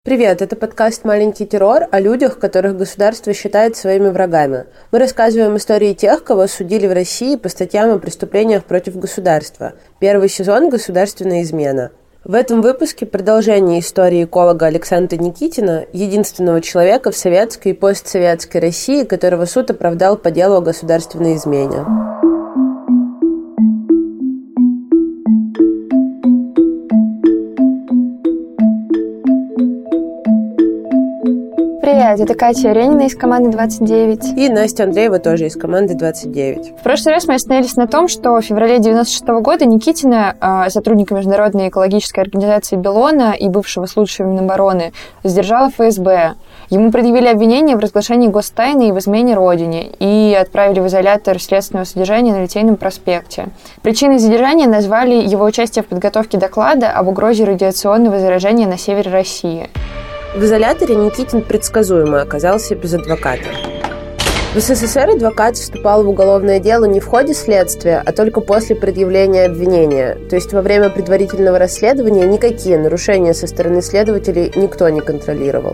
Привет, это подкаст «Маленький террор» о людях, которых государство считает своими врагами. Мы рассказываем истории тех, кого судили в России по статьям о преступлениях против государства. Первый сезон «Государственная измена». В этом выпуске продолжение истории эколога Александра Никитина, единственного человека в советской и постсоветской России, которого суд оправдал по делу о государственной измене. Привет, это Катя Ренина из команды 29. И Настя Андреева тоже из команды 29. В прошлый раз мы остановились на том, что в феврале 1996 года Никитина, сотрудника Международной экологической организации Беллона и бывшего служащего Минобороны, задержала ФСБ. Ему предъявили обвинение в разглашении гостайны и в измене Родине и отправили в изолятор следственного содержания на Литейном проспекте. Причиной задержания назвали его участие в подготовке доклада об угрозе радиационного заражения на севере России. В изоляторе Никитин предсказуемо оказался без адвоката. В СССР адвокат вступал в уголовное дело не в ходе следствия, а только после предъявления обвинения. То есть во время предварительного расследования никакие нарушения со стороны следователей никто не контролировал.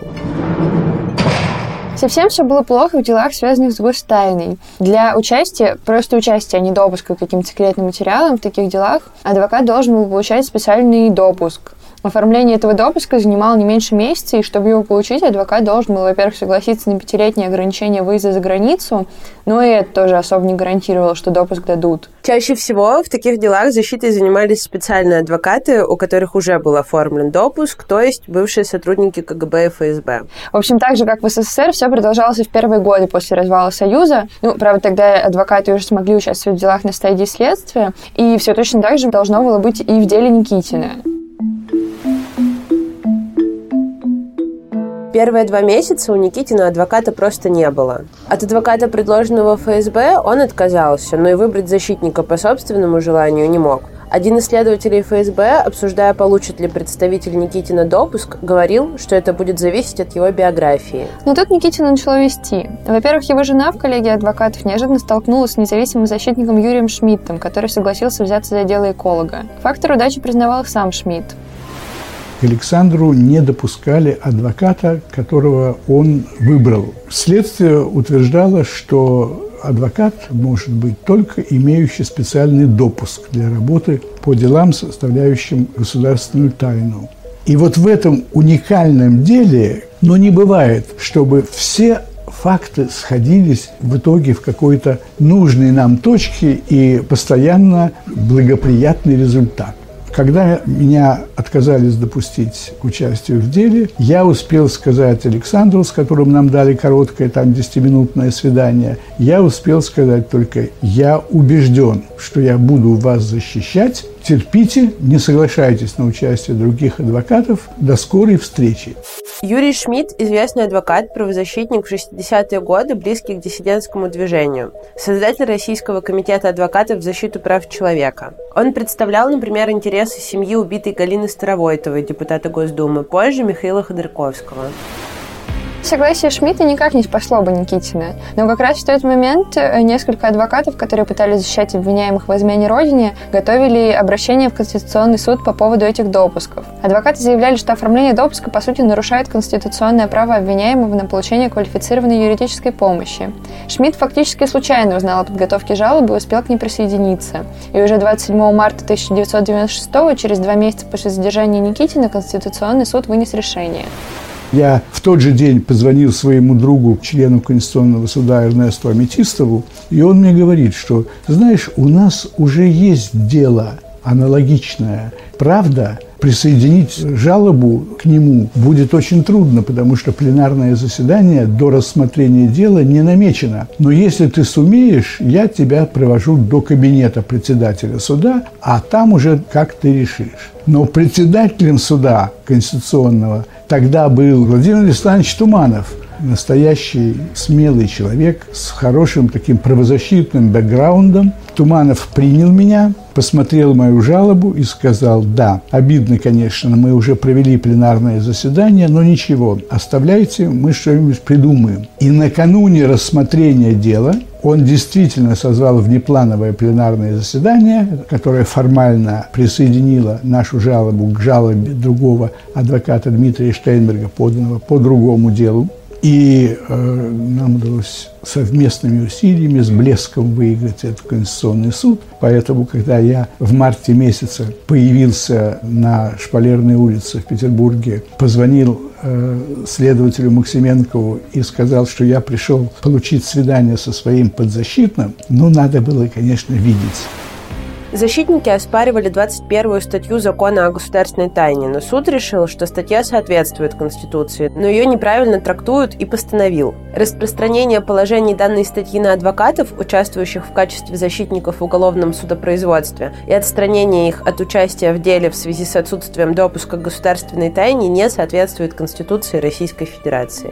Совсем все было плохо в делах, связанных с гостайной. Для участия, просто участия, а не допуска к каким-то секретным материалам в таких делах, адвокат должен был получать специальный допуск. Оформление этого допуска занимало не меньше месяца, и чтобы его получить, адвокат должен был, во-первых, согласиться на 5-летнее ограничение выезда за границу, но и это тоже особо не гарантировало, что допуск дадут. Чаще всего в таких делах защитой занимались специальные адвокаты, у которых уже был оформлен допуск, то есть бывшие сотрудники КГБ и ФСБ. В общем, так же, как в СССР, все продолжалось и в первые годы после развала Союза. Правда, тогда адвокаты уже смогли участвовать в делах на стадии следствия, и все точно так же должно было быть и в деле Никитина. Первые 2 месяца у Никитина адвоката просто не было. От адвоката, предложенного ФСБ, он отказался, но и выбрать защитника по собственному желанию не мог. Один из следователей ФСБ, обсуждая, получит ли представитель Никитина допуск, говорил, что это будет зависеть от его биографии. Но тут Никитина начало вести. Во-первых, его жена в коллегии адвокатов неожиданно столкнулась с независимым защитником Юрием Шмидтом, который согласился взяться за дело эколога. Фактор удачи признавал их сам Шмидт. К Александру не допускали адвоката, которого он выбрал. Следствие утверждало, что адвокат может быть только имеющий специальный допуск для работы по делам, составляющим государственную тайну. И вот в этом уникальном деле, не бывает, чтобы все факты сходились в итоге в какой-то нужной нам точке и постоянно благоприятный результат. Когда меня отказались допустить к участию в деле, я успел сказать Александру, с которым нам дали короткое 10-минутное свидание, я успел сказать только: я убежден, что я буду вас защищать, терпите, не соглашайтесь на участие других адвокатов, до скорой встречи. Юрий Шмидт – известный адвокат, правозащитник в 60-е годы, близкий к диссидентскому движению, создатель Российского комитета адвокатов в защиту прав человека. Он представлял, например, интересы семьи убитой Галины Старовойтовой, депутата Госдумы, позже Михаила Ходорковского. Согласие Шмидта никак не спасло бы Никитина, но как раз в тот момент несколько адвокатов, которые пытались защищать обвиняемых в измене Родине, готовили обращение в Конституционный суд по поводу этих допусков. Адвокаты заявляли, что оформление допуска, по сути, нарушает конституционное право обвиняемого на получение квалифицированной юридической помощи. Шмидт фактически случайно узнал о подготовке жалобы и успел к ней присоединиться. И уже 27 марта 1996, через 2 месяца после задержания Никитина, Конституционный суд вынес решение. Я в тот же день позвонил своему другу, члену Конституционного суда Эрнесту Аметистову, и он мне говорит, что, знаешь, у нас уже есть дело аналогичное. Правда, присоединить жалобу к нему будет очень трудно, потому что пленарное заседание до рассмотрения дела не намечено. Но если ты сумеешь, я тебя провожу до кабинета председателя суда, а там уже как ты решишь. Но председателем суда Конституционного тогда был Владимир Александрович Туманов, настоящий смелый человек с хорошим таким правозащитным бэкграундом. Туманов принял меня, посмотрел мою жалобу и сказал: да, обидно, конечно, мы уже провели пленарное заседание, но ничего, оставляйте, мы что-нибудь придумаем. И накануне рассмотрения дела Он действительно созвал внеплановое пленарное заседание, которое формально присоединило нашу жалобу к жалобе другого адвоката Дмитрия Штейнберга, поданного по другому делу. И нам удалось совместными усилиями с блеском выиграть этот Конституционный суд. Поэтому, когда я в марте месяце появился на Шпалерной улице в Петербурге, позвонил следователю Максименкову и сказал, что я пришел получить свидание со своим подзащитным, надо было, конечно, видеть. Защитники оспаривали 21-ю статью Закона о государственной тайне, но суд решил, что статья соответствует Конституции, но ее неправильно трактуют и постановил. Распространение положений данной статьи на адвокатов, участвующих в качестве защитников в уголовном судопроизводстве, и отстранение их от участия в деле в связи с отсутствием допуска к государственной тайне не соответствует Конституции Российской Федерации.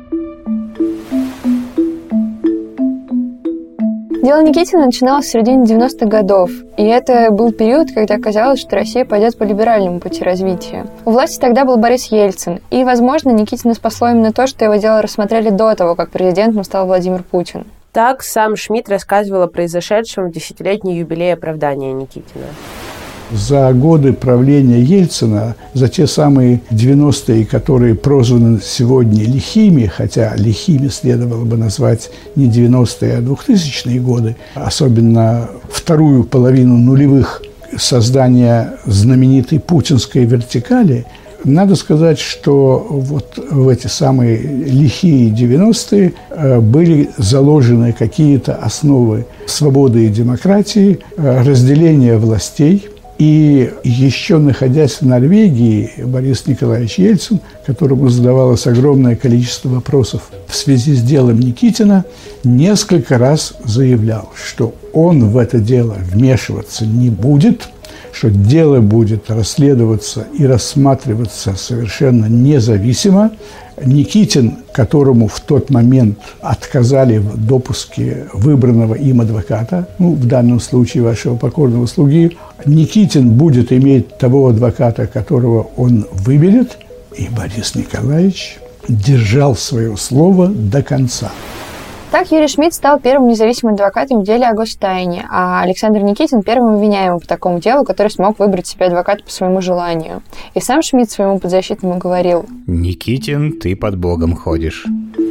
Дело Никитина начиналось в середине 90-х годов, и это был период, когда казалось, что Россия пойдет по либеральному пути развития. У власти тогда был Борис Ельцин, и, возможно, Никитина спасло именно то, что его дело рассмотрели до того, как президентом стал Владимир Путин. Так сам Шмидт рассказывал о произошедшем в десятилетний юбилей оправдания Никитина. За годы правления Ельцина, за те самые 90-е, которые прозваны сегодня лихими, хотя лихими следовало бы назвать не 90-е, а 2000-е годы, особенно вторую половину нулевых создания знаменитой путинской вертикали, надо сказать, что вот в эти самые лихие 90-е были заложены какие-то основы свободы и демократии, разделения властей. И еще находясь в Норвегии, Борис Николаевич Ельцин, которому задавалось огромное количество вопросов в связи с делом Никитина, несколько раз заявлял, что он в это дело вмешиваться не будет, что дело будет расследоваться и рассматриваться совершенно независимо. Никитин, которому в тот момент отказали в допуске выбранного им адвоката, в данном случае вашего покорного слуги, Никитин будет иметь того адвоката, которого он выберет, и Борис Николаевич держал свое слово до конца. Так Юрий Шмидт стал первым независимым адвокатом в деле о гостайне, а Александр Никитин – первым обвиняемым по такому делу, который смог выбрать себе адвоката по своему желанию. И сам Шмидт своему подзащитному говорил: «Никитин, ты под Богом ходишь».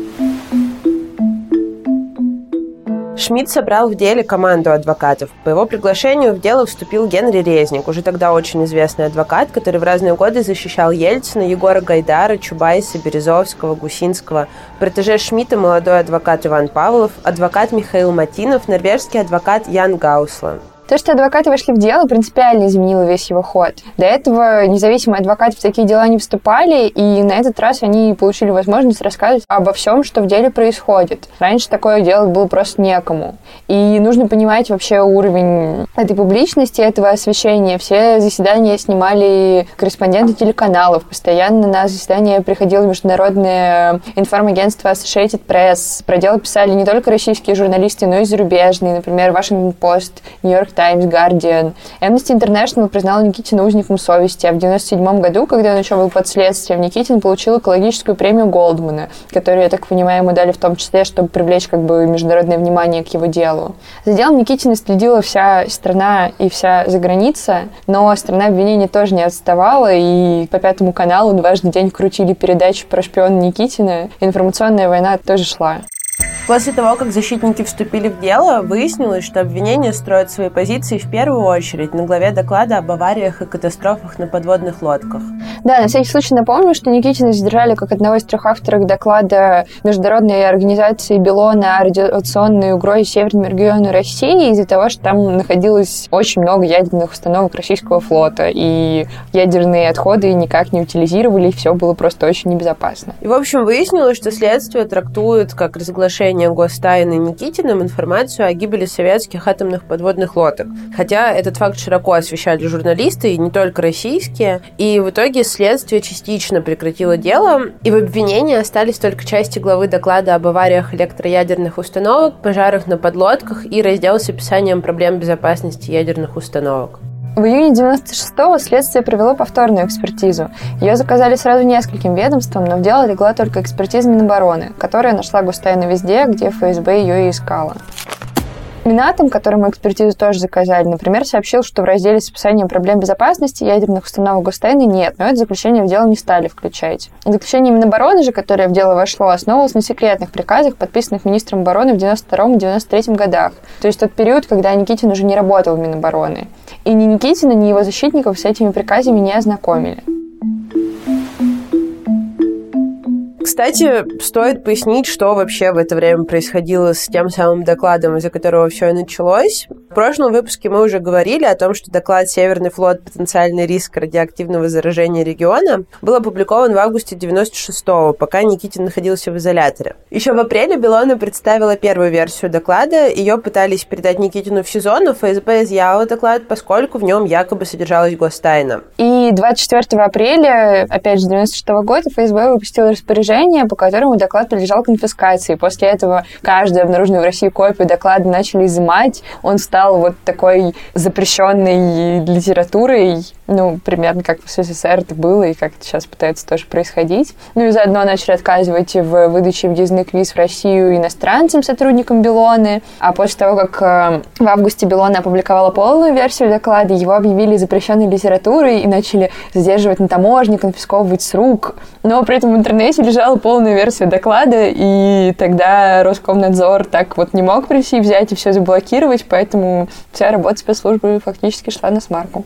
Шмидт собрал в деле команду адвокатов. По его приглашению в дело вступил Генри Резник, уже тогда очень известный адвокат, который в разные годы защищал Ельцина, Егора Гайдара, Чубайса, Березовского, Гусинского, протеже Шмидта молодой адвокат Иван Павлов, адвокат Михаил Матинов, норвежский адвокат Ян Гаусланд. То, что адвокаты вошли в дело, принципиально изменило весь его ход. До этого независимые адвокаты в такие дела не вступали, и на этот раз они получили возможность рассказывать обо всем, что в деле происходит. Раньше такое делать было просто некому. И нужно понимать вообще уровень этой публичности, этого освещения. Все заседания снимали корреспонденты телеканалов. Постоянно на заседания приходило международное информагентство Associated Press. Про дело писали не только российские журналисты, но и зарубежные. Например, Washington Post, New York Times, Guardian. Amnesty International признал Никитина узником совести, а в 1997 году, когда он еще был под следствием, Никитин получил экологическую премию Голдмана, которую, я так понимаю, ему дали в том числе, чтобы привлечь международное внимание к его делу. За делом Никитина следила вся страна и вся заграница, но страна обвинения тоже не отставала, и по Пятому каналу дважды в день крутили передачи про шпиона Никитина. Информационная война тоже шла. После того, как защитники вступили в дело, выяснилось, что обвинение строит свои позиции в первую очередь на главе доклада об авариях и катастрофах на подводных лодках. Да, на всякий случай напомню, что Никитина задержали как одного из 3 авторов доклада Международной организации Белона о радиационной угрозе Северному региону России из-за того, что там находилось очень много ядерных установок российского флота, и ядерные отходы никак не утилизировали, и все было просто очень небезопасно. И, в общем, выяснилось, что следствие трактует как разглашение гостайны Никитиным информацию о гибели советских атомных подводных лодок. Хотя этот факт широко освещали журналисты, и не только российские. И в итоге следствие частично прекратило дело, и в обвинении остались только части главы доклада об авариях электроядерных установок, пожарах на подлодках и раздел с описанием проблем безопасности ядерных установок. В июне 96-го следствие провело повторную экспертизу. Ее заказали сразу нескольким ведомствам, но в дело легла только экспертиза Минобороны, которая нашла Густайну везде, где ФСБ ее и искала. Минатом, которому экспертизу тоже заказали, например, сообщил, что в разделе с описанием проблем безопасности ядерных установок Густайны нет, но это заключение в дело не стали включать. Заключение Минобороны же, которое в дело вошло, основывалось на секретных приказах, подписанных министром обороны в 92-93 годах. То есть тот период, когда Никитин уже не работал в Минобороны. И ни Никитина, ни его защитников с этими приказами не ознакомили. Кстати, стоит пояснить, что вообще в это время происходило с тем самым докладом, из-за которого все и началось. В прошлом выпуске мы уже говорили о том, что доклад «Северный флот. Потенциальный риск радиоактивного заражения региона» был опубликован в августе 96-го, пока Никитин находился в изоляторе. Еще в апреле Белона представила первую версию доклада. Ее пытались передать Никитину в СИЗО, но ФСБ изъяла доклад, поскольку в нем якобы содержалась гостайна. И 24 апреля, опять же, 96-го года, ФСБ выпустила распоряжение, по которому доклад подлежал конфискации. После этого каждую обнаруженную в России копию доклада начали изымать. Он стал вот такой запрещенной литературой, примерно как в СССР это было и как это сейчас пытается тоже происходить. И заодно начали отказывать в выдаче въездных виз в Россию иностранцам, сотрудникам Белоны. А после того, как в августе Белона опубликовала полную версию доклада, его объявили запрещенной литературой и начали задерживать на таможне, конфисковывать с рук. Но при этом в интернете лежала полная версия доклада, и тогда Роскомнадзор так вот не мог прийти, взять и все заблокировать, поэтому вся работа спецслужбы фактически шла насмарку.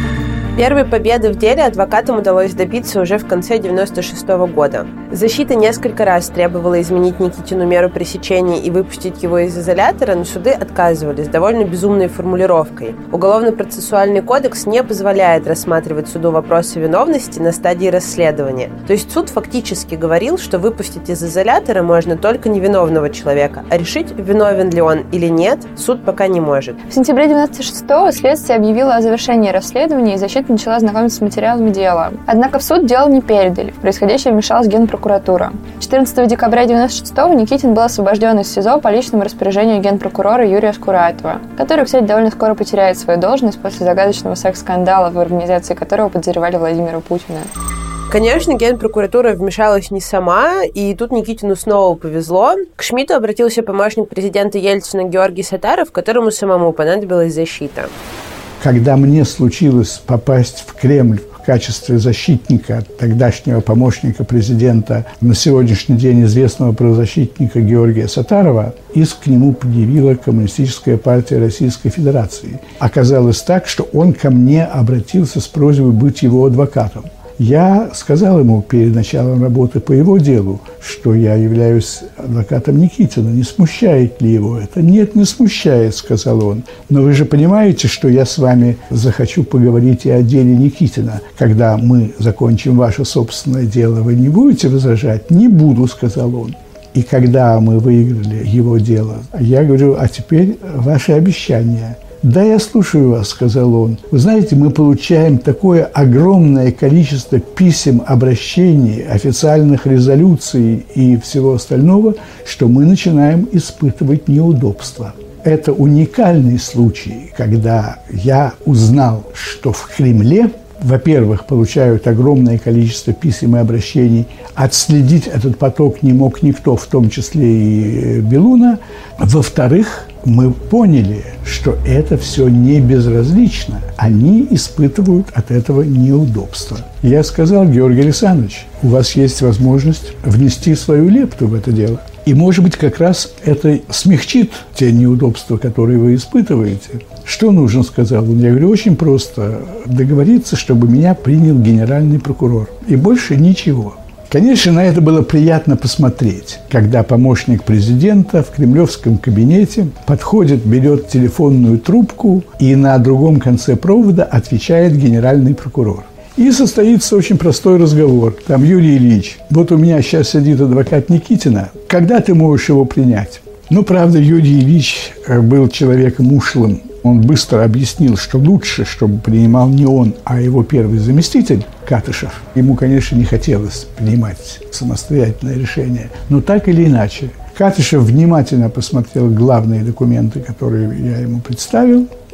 Первой победы в деле адвокатам удалось добиться уже в конце 96-го года. Защита несколько раз требовала изменить Никитину меру пресечения и выпустить его из изолятора, но суды отказывались с довольно безумной формулировкой. Уголовно-процессуальный кодекс не позволяет рассматривать суду вопросы виновности на стадии расследования. То есть суд фактически говорил, что выпустить из изолятора можно только невиновного человека, а решить, виновен ли он или нет, суд пока не может. В сентябре 96-го следствие объявило о завершении расследования, и защита начала знакомиться с материалами дела. Однако в суд дело не передали. В происходящее вмешалась Генпрокуратура. 14 декабря 96-го Никитин был освобожден из СИЗО по личному распоряжению генпрокурора Юрия Скуратова, который, кстати, довольно скоро потеряет свою должность после загадочного секс-скандала, в организации которого подозревали Владимира Путина. Конечно, Генпрокуратура вмешалась не сама, и тут Никитину снова повезло. К Шмидту обратился помощник президента Ельцина Георгий Саттаров, которому самому понадобилась защита. Когда мне случилось попасть в Кремль в качестве защитника тогдашнего помощника президента, на сегодняшний день известного правозащитника Георгия Саттарова, иск к нему предъявила Коммунистическая партия Российской Федерации. Оказалось так, что он ко мне обратился с просьбой быть его адвокатом. Я сказал ему перед началом работы по его делу, что я являюсь адвокатом Никитина. Не смущает ли его это? Нет, не смущает, сказал он. Но вы же понимаете, что я с вами захочу поговорить и о деле Никитина. Когда мы закончим ваше собственное дело, вы не будете возражать? Не буду, сказал он. И когда мы выиграли его дело, я говорю, а теперь ваши обещания. «Да, я слушаю вас», – сказал он. «Вы знаете, мы получаем такое огромное количество писем, обращений, официальных резолюций и всего остального, что мы начинаем испытывать неудобства». Это уникальный случай, когда я узнал, что в Кремле, во-первых, получают огромное количество писем и обращений, отследить этот поток не мог никто, в том числе и Белуна. Во-вторых, мы поняли, что это все не безразлично. Они испытывают от этого неудобства. Я сказал: Георгий Александрович, у вас есть возможность внести свою лепту в это дело. И, может быть, как раз это смягчит те неудобства, которые вы испытываете. Что нужно, сказал он. Я говорю, очень просто. Договориться, чтобы меня принял генеральный прокурор. И больше ничего. Конечно, на это было приятно посмотреть, когда помощник президента в кремлевском кабинете подходит, берет телефонную трубку и на другом конце провода отвечает генеральный прокурор. И состоится очень простой разговор. Там: Юрий Ильич, вот у меня сейчас сидит адвокат Никитина, когда ты можешь его принять? Ну, правда, Юрий Ильич был человеком ушлым. Он быстро объяснил, что лучше, чтобы принимал не он, а его первый заместитель Катышев. Ему, конечно, не хотелось принимать самостоятельное решение, но так или иначе. Катышев внимательно посмотрел главные документы, которые я ему представил,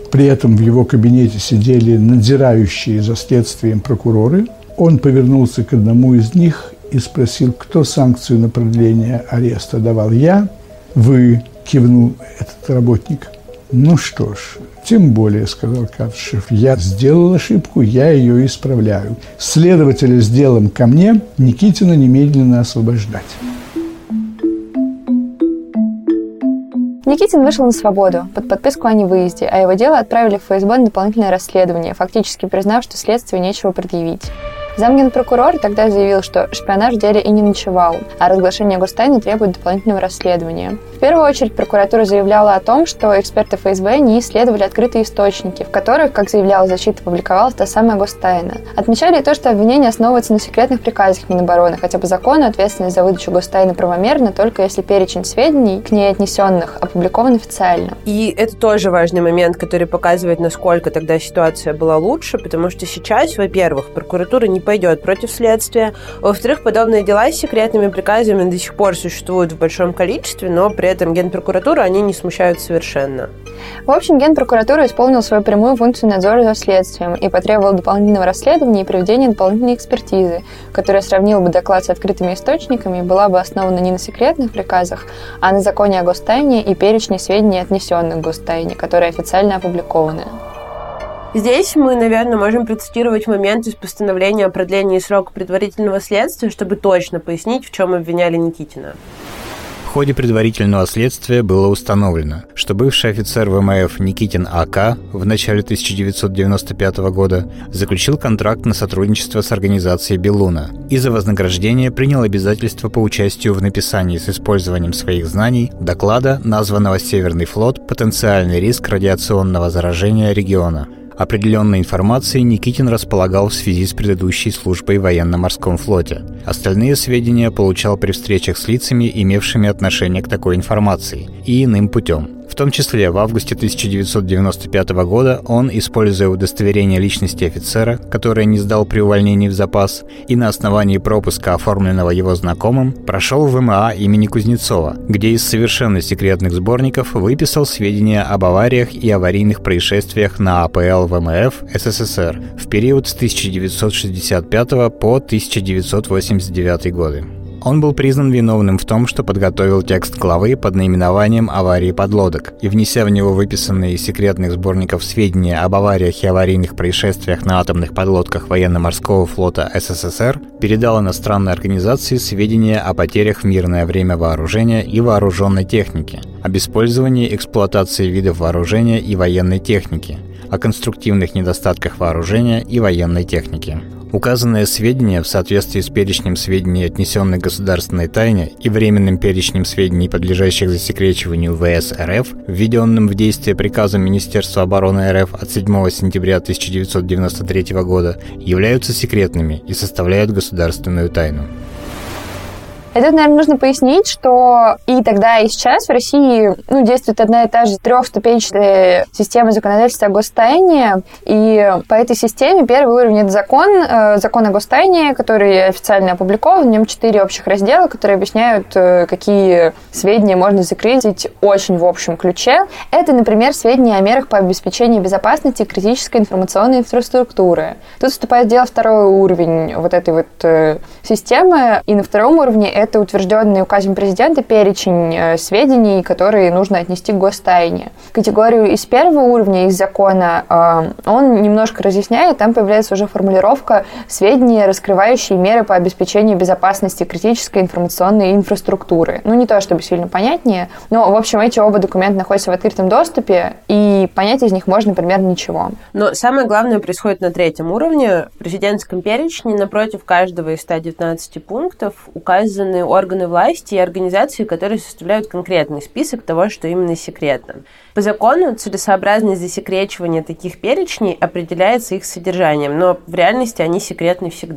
При этом в его кабинете сидели надзирающие за следствием прокуроры. Он повернулся к одному из них и спросил, кто санкцию на продление ареста давал. «Я». «Вы», – кивнул этот работник. «Ну что ж, тем более», – сказал Кадышев, – «я сделал ошибку, я ее исправляю. Следователя с делом ко мне, Никитина немедленно освобождать». Никитин вышел на свободу под подписку о невыезде, а его дело отправили в ФСБ на дополнительное расследование, фактически признав, что следствию нечего предъявить. Замгенпрокурор тогда заявил, что шпионаж в деле и не ночевал, а разглашение гостайны требует дополнительного расследования. В первую очередь прокуратура заявляла о том, что эксперты ФСБ не исследовали открытые источники, в которых, как заявляла защита, публиковалась та самая гостайна. Отмечали и то, что обвинение основывается на секретных приказах Минобороны, хотя по закону ответственность за выдачу гостайны правомерна только если перечень сведений, к ней отнесенных, опубликован официально. И это тоже важный момент, который показывает, насколько тогда ситуация была лучше, потому что сейчас, во-первых, прокуратура не пойдет против следствия. Во-вторых, подобные дела с секретными приказами до сих пор существуют в большом количестве, но при этом Генпрокуратуру они не смущают совершенно. В общем, Генпрокуратура исполнила свою прямую функцию надзора за следствием и потребовала дополнительного расследования и проведения дополнительной экспертизы, которая сравнила бы доклад с открытыми источниками и была бы основана не на секретных приказах, а на законе о гостайне и перечне сведений, отнесенных к гостайне, которые официально опубликованы. Здесь мы, наверное, можем процитировать момент из постановления о продлении срока предварительного следствия, чтобы точно пояснить, в чем обвиняли Никитина. В ходе предварительного следствия было установлено, что бывший офицер ВМФ Никитин А.К. в начале 1995 года заключил контракт на сотрудничество с организацией Белуна и за вознаграждение принял обязательства по участию в написании с использованием своих знаний доклада, названного «Северный флот. Потенциальный риск радиационного заражения региона». Определенной информацией Никитин располагал в связи с предыдущей службой в военно-морском флоте. Остальные сведения получал при встречах с лицами, имевшими отношение к такой информации, и иным путем. В том числе в августе 1995 года он, используя удостоверение личности офицера, которое не сдал при увольнении в запас, и на основании пропуска, оформленного его знакомым, прошел в ВМА имени Кузнецова, где из совершенно секретных сборников выписал сведения об авариях и аварийных происшествиях на АПЛ ВМФ СССР в период с 1965 по 1989 годы. Он был признан виновным в том, что подготовил текст главы под наименованием «Аварии подлодок» и, внеся в него выписанные из секретных сборников сведения об авариях и аварийных происшествиях на атомных подлодках военно-морского флота СССР, передал иностранной организации сведения о потерях в мирное время вооружения и вооруженной техники, об использовании и эксплуатации видов вооружения и военной техники, о конструктивных недостатках вооружения и военной техники. Указанные сведения в соответствии с перечнем сведений, отнесенных к государственной тайне, и временным перечнем сведений, подлежащих засекречиванию ВС РФ, введенным в действие приказом Министерства обороны РФ от 7 сентября 1993 года, являются секретными и составляют государственную тайну. И тут, наверное, нужно пояснить, что и тогда, и сейчас в России действует одна и та же трехступенчатая система законодательства о гостайне. И по этой системе первый уровень – это закон о гостайне, который официально опубликован. В нем 4 общих раздела, которые объясняют, какие сведения можно закрыть очень в общем ключе. Это, например, сведения о мерах по обеспечению безопасности критической информационной инфраструктуры. Тут вступает в дело второй уровень вот этой вот системы. И на втором уровне это утвержденный указом президента перечень сведений, которые нужно отнести к гостайне. Категорию из первого уровня, из закона, он немножко разъясняет, там появляется уже формулировка «сведения, раскрывающие меры по обеспечению безопасности критической информационной инфраструктуры». Не то чтобы сильно понятнее, но, в общем, эти оба документа находятся в открытом доступе, и понять из них можно примерно ничего. Но самое главное происходит на третьем уровне. В президентском перечне напротив каждого из 119 пунктов указаны органы власти и организации, которые составляют конкретный список того, что именно секретно. По закону целесообразность засекречивания таких перечней определяется их содержанием, но в реальности они секретны всегда.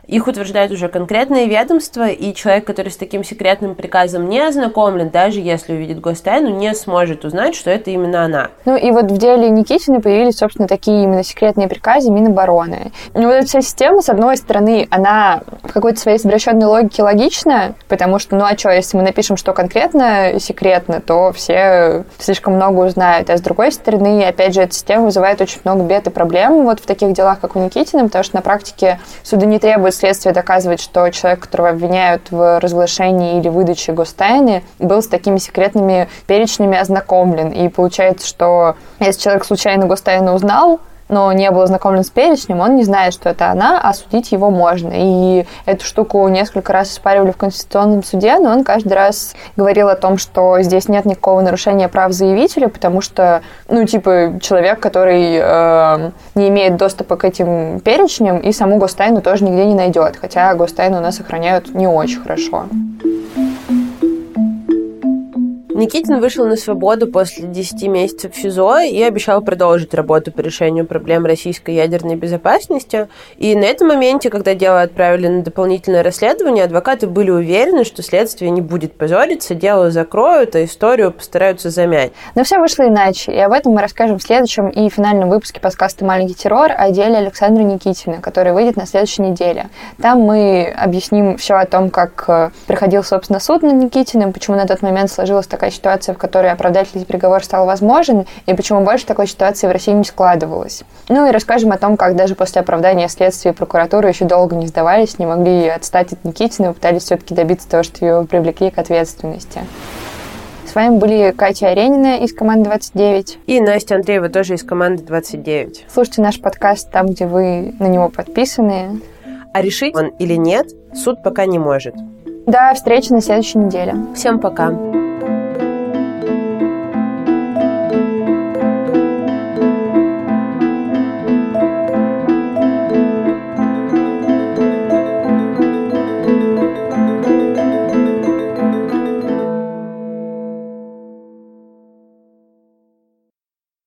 Их утверждают уже конкретные ведомства, и человек, который с таким секретным приказом не ознакомлен, даже если увидит гостайну, не сможет узнать, что это именно она. Ну и вот в деле Никитиной появились, собственно, такие именно секретные приказы Минобороны. Ну вот эта вся система, с одной стороны, она в какой-то своей извращенной логике логична, потому что, ну а что, если мы напишем, что конкретно секретно, то все слишком много узнают. А с другой стороны, опять же, эта система вызывает очень много бед и проблем вот в таких делах, как у Никитиной, потому что на практике суды не требуют следствия доказывать, что человек, которого обвиняют в разглашении или выдаче гостайны, был с такими секретными перечнями ознакомлен. И получается, что если человек случайно гостайну узнал, но не был ознакомлен с перечнем, он не знает, что это она, а судить его можно. И эту штуку несколько раз оспаривали в Конституционном суде, но он каждый раз говорил о том, что здесь нет никакого нарушения прав заявителя, потому что, ну, типа, человек, который не имеет доступа к этим перечням, и саму гостайну тоже нигде не найдет, хотя гостайну у нас охраняют не очень хорошо. Никитин вышел на свободу после 10 месяцев в СИЗО и обещал продолжить работу по решению проблем российской ядерной безопасности. И на этом моменте, когда дело отправили на дополнительное расследование, адвокаты были уверены, что следствие не будет позориться, дело закроют, а историю постараются замять. Но все вышло иначе, и об этом мы расскажем в следующем и финальном выпуске подкаста «Маленький террор» о деле Александра Никитина, который выйдет на следующей неделе. Там мы объясним все о том, как проходил, собственно, суд над Никитиным, почему на тот момент сложилась такая ситуация, в которой оправдательный приговор стал возможен, и почему больше такой ситуации в России не складывалось. Ну и расскажем о том, как даже после оправдания следствия и прокуратуры еще долго не сдавались, не могли отстать от Никитина и пытались все-таки добиться того, что его привлекли к ответственности. С вами были Катя Аренина из команды 29. И Настя Андреева тоже из команды 29. Слушайте наш подкаст там, где вы на него подписаны. А решить он или нет, суд пока не может. До встречи на следующей неделе. Всем пока.